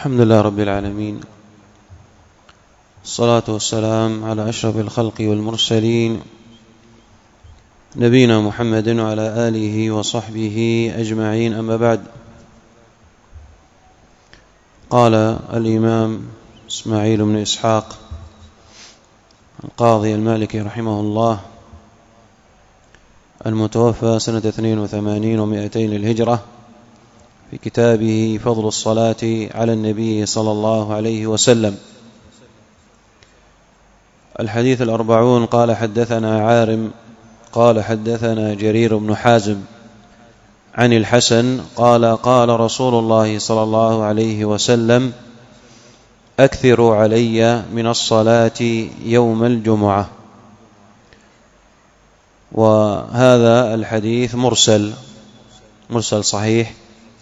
الحمد لله رب العالمين، الصلاة والسلام على أشرف الخلق والمرسلين نبينا محمد وعلى آله وصحبه أجمعين. أما بعد، قال الإمام إسماعيل بن إسحاق القاضي المالكي رحمه الله المتوفى سنة 82 و200 للهجرة في كتابه فضل الصلاة على النبي صلى الله عليه وسلم، الحديث 40. قال حدثنا عارم قال حدثنا جرير بن حازم عن الحسن قال قال رسول الله صلى الله عليه وسلم: أكثروا علي من الصلاة يوم الجمعة. وهذا الحديث مرسل صحيح،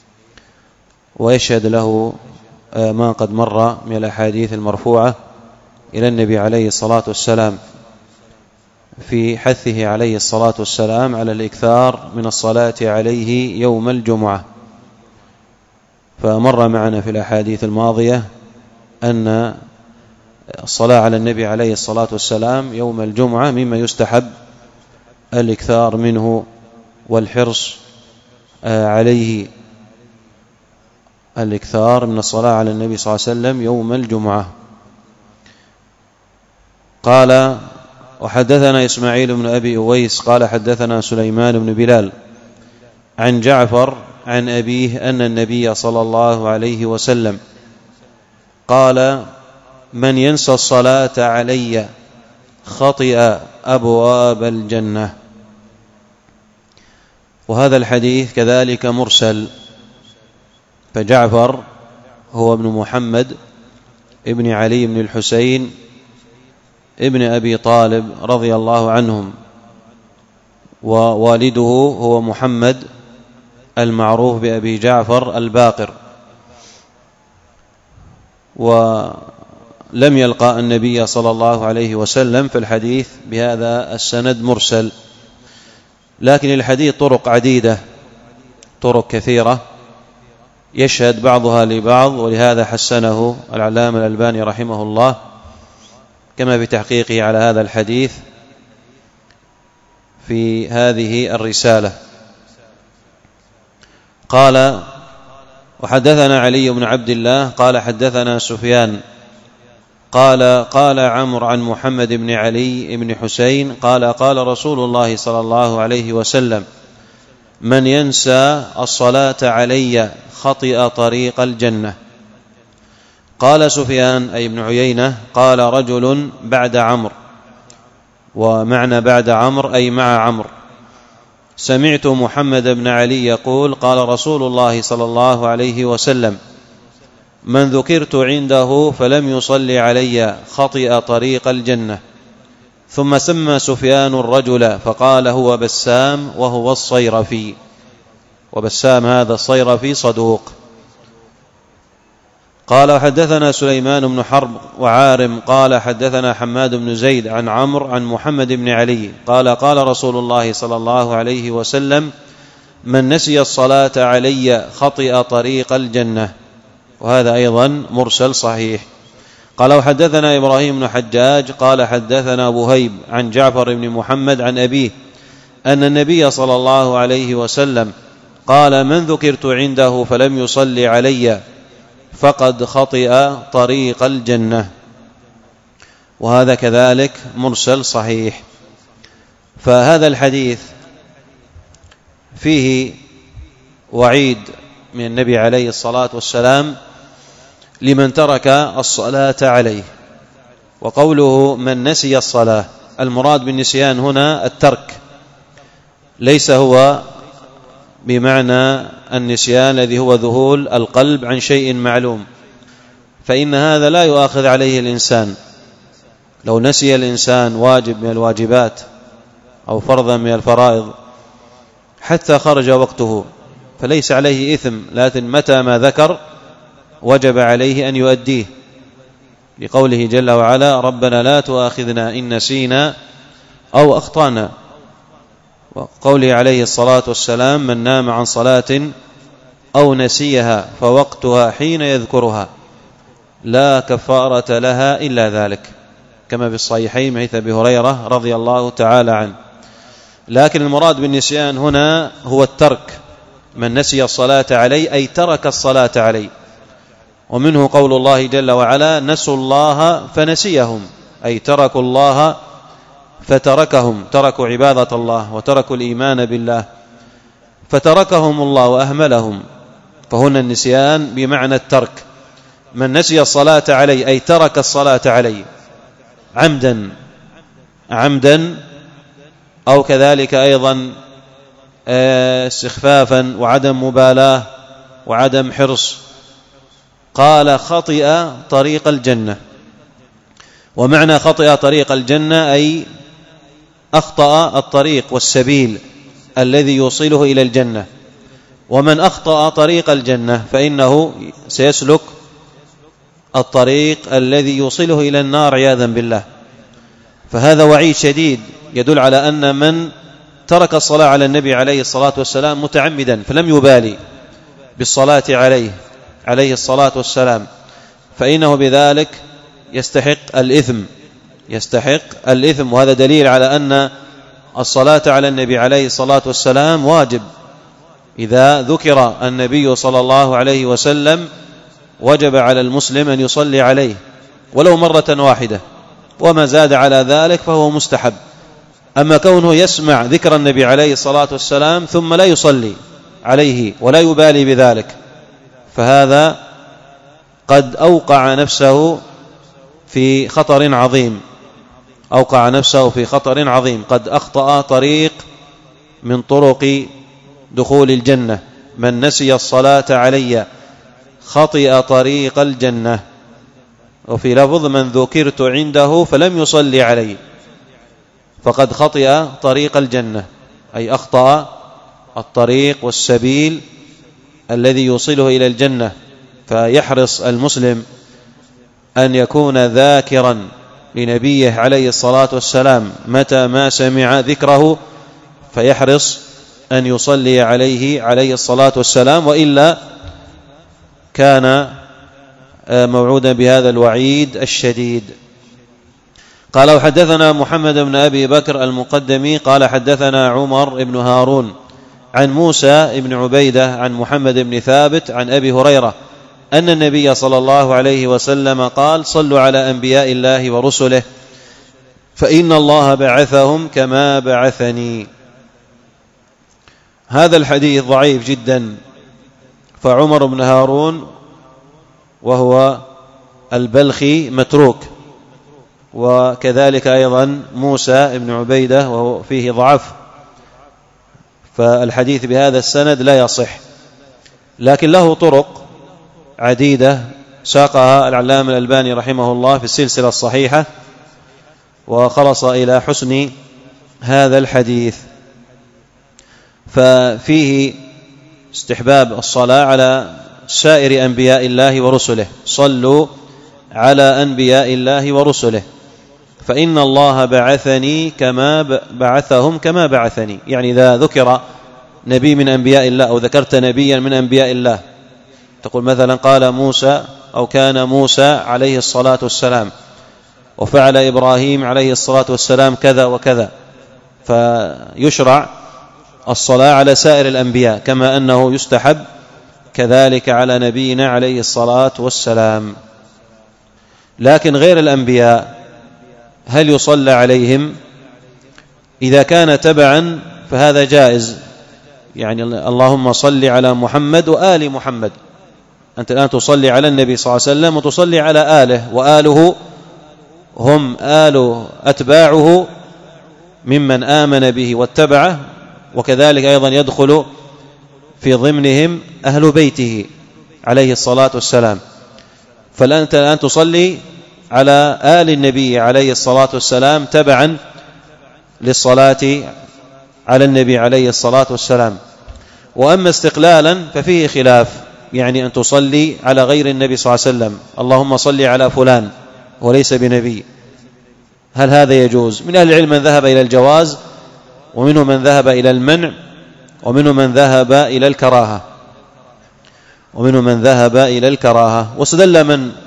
ويشهد له ما قد مر من الأحاديث المرفوعة إلى النبي عليه الصلاة والسلام في حثه عليه الصلاة والسلام على الإكثار من الصلاة عليه يوم الجمعة. فمر معنا في الأحاديث الماضية أن الصلاة على النبي عليه الصلاة والسلام يوم الجمعة مما يستحب الإكثار منه والحرص عليه، الإكثار من الصلاة على النبي صلى الله عليه وسلم يوم الجمعة. قال وحدثنا إسماعيل بن أبي أويس قال حدثنا سليمان بن بلال عن جعفر عن أبيه أن النبي صلى الله عليه وسلم قال: من ينسى الصلاة علي خطئ أبواب الجنة. وهذا الحديث كذلك مرسل، فجعفر هو ابن محمد ابن علي بن الحسين ابن أبي طالب رضي الله عنهم، ووالده هو محمد المعروف بأبي جعفر الباقر، ولم يلقى النبي صلى الله عليه وسلم في الحديث بهذا السند مرسل، لكن الحديث طرق عديدة، طرق كثيرة يشهد بعضها لبعض، ولهذا حسنه العلامة الألباني رحمه الله كما في تحقيقه على هذا الحديث في هذه الرسالة. قال وحدثنا علي بن عبد الله قال حدثنا سفيان قال قال عمرو عن محمد بن علي بن حسين قال قال رسول الله صلى الله عليه وسلم: من ينسى الصلاة علي خطئ طريق الجنة. قال سفيان أي بن عيينة: قال رجل بعد عمرو، ومعنى بعد عمرو أي مع عمرو: سمعت محمد بن علي يقول: قال رسول الله صلى الله عليه وسلم: من ذكرت عنده فلم يصلي علي خطئ طريق الجنة. ثم سمى سفيان الرجل فقال: هو بسام وهو الصيرفي، وبسام هذا الصيرفي صدوق. قال حدثنا سليمان بن حرب وعارم قال حدثنا حماد بن زيد عن عمرو عن محمد بن علي قال قال رسول الله صلى الله عليه وسلم: من نسي الصلاة علي خطئ طريق الجنة. وهذا أيضا مرسل صحيح. قال وحدثنا إبراهيم بن حجاج قال حدثنا بهيب عن جعفر بن محمد عن أبيه أن النبي صلى الله عليه وسلم قال: من ذكرت عنده فلم يصلي علي فقد خطئ طريق الجنة. وهذا كذلك مرسل صحيح. فهذا الحديث فيه وعيد من النبي عليه الصلاة والسلام لمن ترك الصلاة عليه. وقوله من نسي الصلاة، المراد بالنسيان هنا الترك، ليس هو بمعنى النسيان الذي هو ذهول القلب عن شيء معلوم، فإن هذا لا يؤاخذ عليه الإنسان. لو نسي الإنسان واجب من الواجبات أو فرضا من الفرائض حتى خرج وقته فليس عليه إثم، لكن متى ما ذكر وجب عليه أن يؤديه، لقوله جل وعلا: ربنا لا تؤاخذنا إن نسينا أو أخطأنا. وقوله عليه الصلاة والسلام: من نام عن صلاة أو نسيها فوقتها حين يذكرها. لا كفارة لها إلا ذلك، كما في الصحيحين من حديث أبي هريرة رضي الله تعالى عنه. لكن المراد بالنسيان هنا هو الترك، من نسي الصلاة عليه أي ترك الصلاة عليه. ومنه قول الله جل وعلا: نسوا الله فنسيهم، أي تركوا الله فتركهم، تركوا عبادة الله وتركوا الإيمان بالله فتركهم الله وأهملهم. فهنا النسيان بمعنى الترك، من نسي الصلاة عليه أي ترك الصلاة عليه عمدا أو كذلك أيضا استخفافا وعدم مبالاة وعدم حرص. قال: خطئ طريق الجنة. ومعنى خطئ طريق الجنة أي أخطأ الطريق والسبيل الذي يوصله إلى الجنة. ومن أخطأ طريق الجنة فإنه سيسلك الطريق الذي يوصله إلى النار عياذا بالله. فهذا وعيد شديد يدل على أن من ترك الصلاة على النبي عليه الصلاة والسلام متعمدا فلم يبالي بالصلاة عليه الصلاة والسلام، فإنه بذلك يستحق الإثم. وهذا دليل على أن الصلاة على النبي عليه الصلاة والسلام واجب. إذا ذكر النبي صلى الله عليه وسلم وجب على المسلم أن يصلي عليه ولو مرة واحدة، وما زاد على ذلك فهو مستحب. أما كونه يسمع ذكر النبي عليه الصلاة والسلام ثم لا يصلي عليه ولا يبالي بذلك، فهذا قد أوقع نفسه في خطر عظيم، قد أخطأ طريق من طرق دخول الجنة. من نسي الصلاة علي خطئ طريق الجنة. وفي لفظ: من ذكرت عنده فلم يصلي علي فقد خطئ طريق الجنة، أي أخطأ الطريق والسبيل الذي يوصله إلى الجنة. فيحرص المسلم أن يكون ذاكرا لنبيه عليه الصلاة والسلام متى ما سمع ذكره، فيحرص أن يصلي عليه الصلاة والسلام، وإلا كان موعودا بهذا الوعيد الشديد. قال: وحدثنا محمد بن أبي بكر المقدمي قال: حدثنا عمر بن هارون عن موسى بن عبيدة عن محمد بن ثابت عن أبي هريرة أن النبي صلى الله عليه وسلم قال: صلوا على أنبياء الله ورسله فإن الله بعثهم كما بعثني. هذا الحديث ضعيف جدا، فعمر بن هارون وهو البلخي متروك، وكذلك أيضا موسى بن عبيدة وهو فيه ضعف، فالحديث بهذا السند لا يصح. لكن له طرق عديدة ساقها العلامة الألباني رحمه الله في السلسلة الصحيحة، وخلص إلى حسن هذا الحديث. ففيه استحباب الصلاة على سائر أنبياء الله ورسله. صلوا على أنبياء الله ورسله فإن الله بعثهم كما بعثني. يعني إذا ذكر نبي من أنبياء الله أو ذكرت نبيا من أنبياء الله، تقول مثلا: قال موسى أو كان موسى عليه الصلاة والسلام، وفعل إبراهيم عليه الصلاة والسلام كذا وكذا، فيشرع الصلاة على سائر الأنبياء كما أنه يستحب كذلك على نبينا عليه الصلاة والسلام. لكن غير الأنبياء هل يصلى عليهم؟ إذا كان تبعا فهذا جائز، يعني اللهم صل على محمد وآل محمد. أنت الآن تصلي على النبي صلى الله عليه وسلم وتصلي على آله، وآله هم آل أتباعه ممن آمن به واتبعه، وكذلك أيضا يدخل في ضمنهم أهل بيته عليه الصلاة والسلام. فأنت الآن تصلي على آل النبي عليه الصلاة والسلام تبعا للصلاة على النبي عليه الصلاة والسلام. وأما استقلالا ففيه خلاف، يعني أن تصلي على غير النبي صلى الله عليه وسلم، اللهم صل على فلان وليس بنبي، هل هذا يجوز؟ من أهل العلم من ذهب إلى الجواز، ومنهم من ذهب إلى المنع، ومنهم من ذهب إلى الكراهة. واستدل من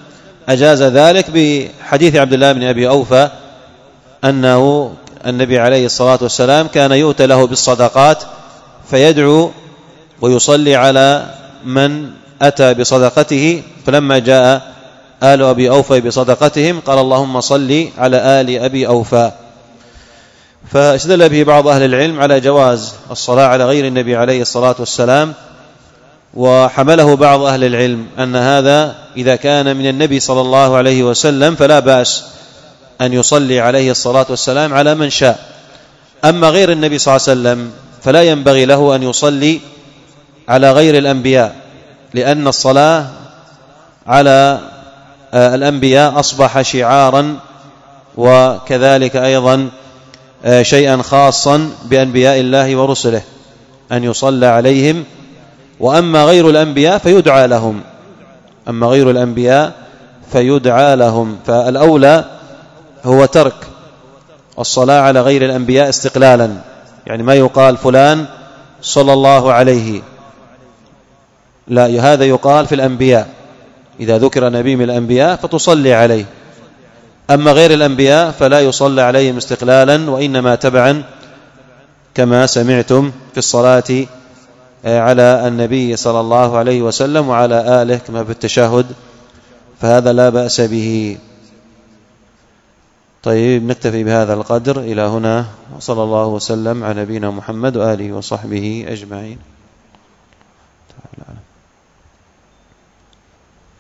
أجاز ذلك بحديث عبد الله بن أبي أوفى أنه النبي عليه الصلاة والسلام كان يؤتى له بالصدقات فيدعو ويصلي على من أتى بصدقته، فلما جاء آل أبي أوفى بصدقتهم قال اللهم صل على آل أبي أوفى. فاستدل به بعض أهل العلم على جواز الصلاة على غير النبي عليه الصلاة والسلام، وحمله بعض أهل العلم أن هذا إذا كان من النبي صلى الله عليه وسلم فلا بأس أن يصلي عليه الصلاة والسلام على من شاء، أما غير النبي صلى الله عليه وسلم فلا ينبغي له أن يصلي على غير الأنبياء، لأن الصلاة على الأنبياء أصبح شعارا وكذلك أيضا شيئا خاصا بأنبياء الله ورسله أن يصلى عليهم، وأما غير الأنبياء فيدعى لهم، أما غير الأنبياء فيدعى لهم. فالأولى هو ترك الصلاة على غير الأنبياء استقلالا، يعني ما يقال فلان صلى الله عليه، لا، هذا يقال في الأنبياء، إذا ذكر نبي من الأنبياء فتصلي عليه، أما غير الأنبياء فلا يصلى عليهم استقلالا، وإنما تبعا كما سمعتم في الصلاة على النبي صلى الله عليه وسلم وعلى آله كما في التشهد، فهذا لا بأس به. طيب، نكتفي بهذا القدر إلى هنا، وصلى الله وسلم على نبينا محمد وآله وصحبه أجمعين.